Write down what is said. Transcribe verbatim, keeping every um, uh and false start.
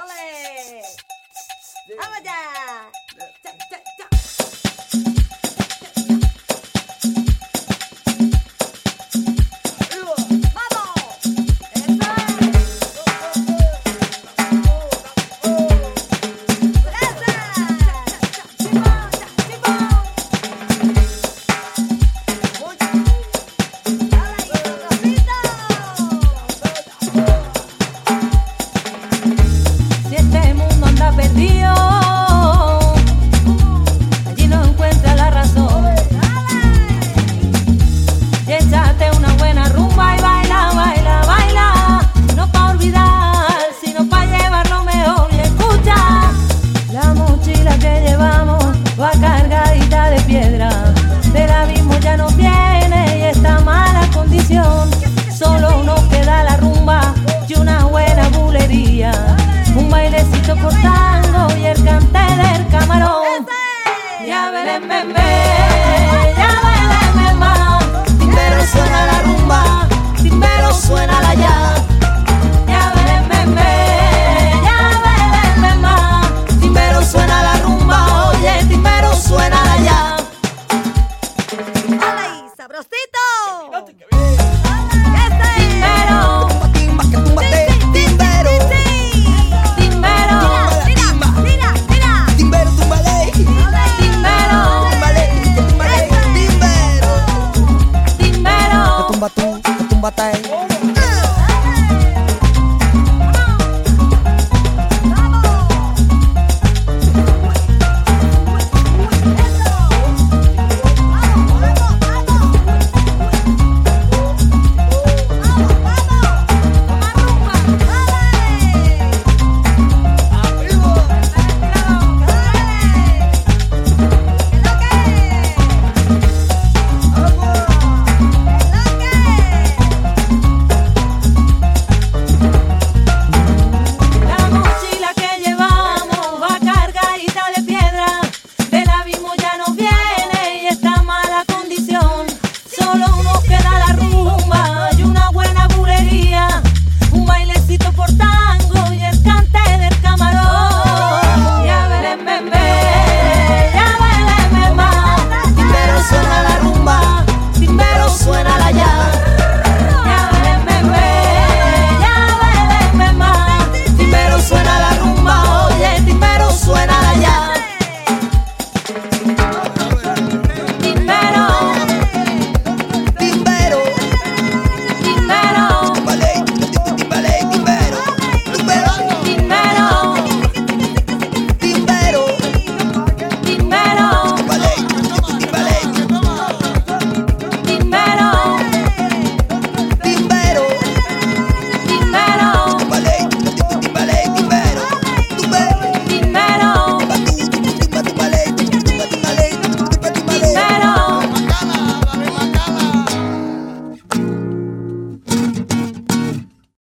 ¡Ole! ¡Vamos ya! ¡Cha, cha, cha! Perdido, allí no encuentra la razón. Y échate una buena rumba y baila, baila, baila. No pa' olvidar, sino pa' llevar lo mejor. Y escucha, la mochila que llevamos va cargadita de piedra. Del abismo ya no viene y está mala condición. Solo nos queda la rumba y una buena bulería. Un bailecito por tango y el cante del camarón. Ya veré, ven, ven.